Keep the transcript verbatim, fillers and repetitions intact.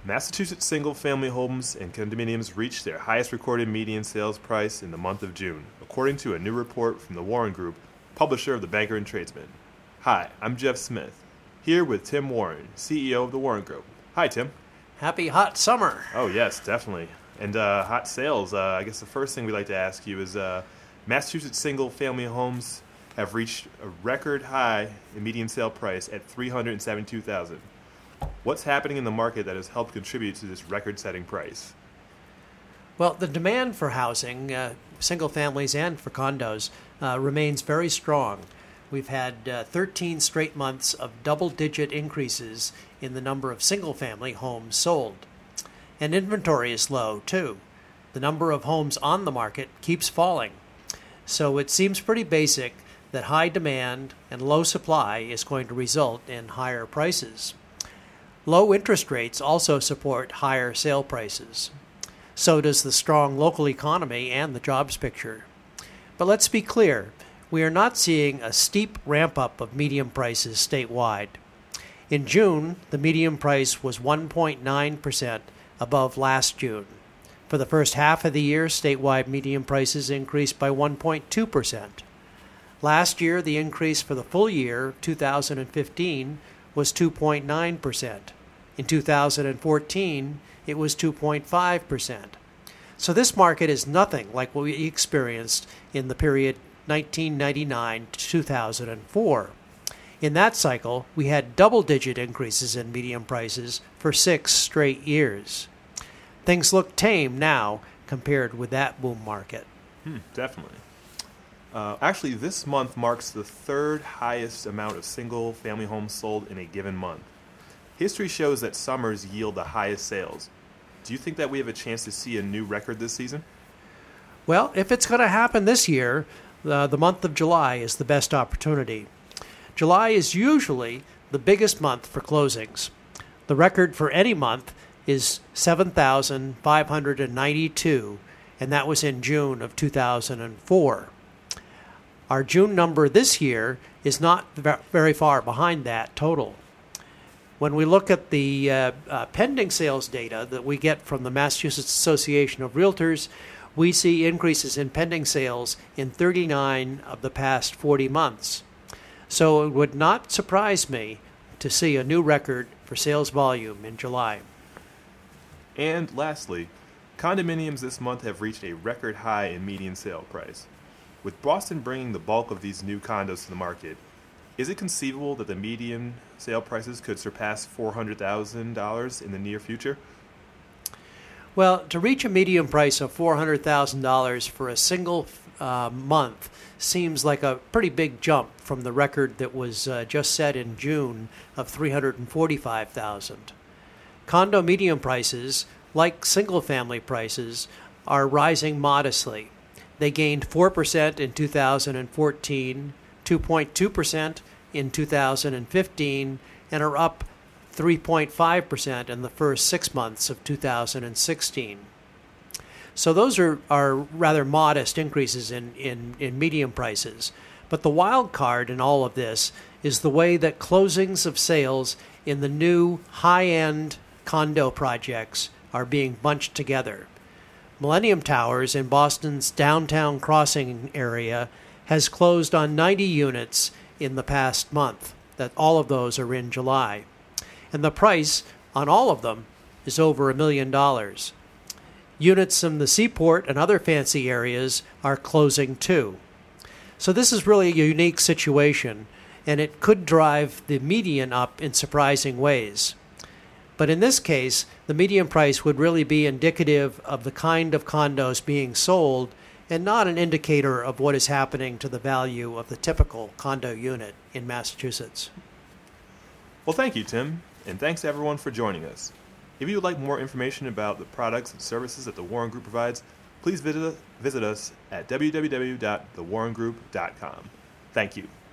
Massachusetts single-family homes and condominiums reached their highest recorded median sales price in the month of June, according to a new report from the Warren Group, publisher of the Banker and Tradesman. Hi, I'm Jeff Smith, here with Tim Warren, C E O of the Warren Group. Hi, Tim. Happy hot summer. Oh, yes, definitely. And uh, hot sales, uh, I guess the first thing we'd like to ask you is uh, Massachusetts single-family homes have reached a record high in median sale price at three hundred seventy-two thousand dollars. What's happening in the market that has helped contribute to this record-setting price? Well, the demand for housing, uh, single families and for condos, uh, remains very strong. We've had uh, thirteen straight months of double-digit increases in the number of single-family homes sold. And inventory is low, too. The number of homes on the market keeps falling. So it seems pretty basic that high demand and low supply is going to result in higher prices. Low interest rates also support higher sale prices. So does the strong local economy and the jobs picture. But let's be clear, we are not seeing a steep ramp-up of median prices statewide. In June, the median price was one point nine percent above last June. For the first half of the year, statewide median prices increased by one point two percent. Last year, the increase for the full year, two thousand fifteen, was two point nine percent. In two thousand fourteen, it was two point five percent. So this market is nothing like what we experienced in the period nineteen ninety-nine to two thousand four. In that cycle, we had double-digit increases in median prices for six straight years. Things look tame now compared with that boom market. Hmm, definitely. Uh, actually, this month marks the third highest amount of single-family homes sold in a given month. History shows that summers yield the highest sales. Do you think that we have a chance to see a new record this season? Well, if it's going to happen this year, uh, the month of July is the best opportunity. July is usually the biggest month for closings. The record for any month is seven thousand five hundred ninety-two, and that was in June of two thousand four. Our June number this year is not very far behind that total. When we look at the uh, uh, pending sales data that we get from the Massachusetts Association of Realtors, we see increases in pending sales in thirty-nine of the past forty months. So it would not surprise me to see a new record for sales volume in July. And lastly, condominiums this month have reached a record high in median sale price. With Boston bringing the bulk of these new condos to the market, is it conceivable that the median sale prices could surpass four hundred thousand dollars in the near future? Well, to reach a median price of four hundred thousand dollars for a single uh, month seems like a pretty big jump from the record that was uh, just set in June of three hundred forty-five thousand dollars. Condo median prices, like single-family prices, are rising modestly. They gained four percent in two thousand fourteen, two point two percent in two thousand fifteen, and are up three point five percent in the first six months of two thousand sixteen. So those are, are rather modest increases in, in, in median prices. But the wild card in all of this is the way that closings of sales in the new high-end condo projects are being bunched together. Millennium Towers in Boston's downtown Crossing area has closed on ninety units in the past month. That all of those are in July. And the price on all of them is over a million dollars. Units in the Seaport and other fancy areas are closing too. So this is really a unique situation, and it could drive the median up in surprising ways. But in this case, the median price would really be indicative of the kind of condos being sold and not an indicator of what is happening to the value of the typical condo unit in Massachusetts. Well, thank you, Tim, and thanks to everyone for joining us. If you would like more information about the products and services that the Warren Group provides, please visit, visit us at w w w dot the warren group dot com. Thank you.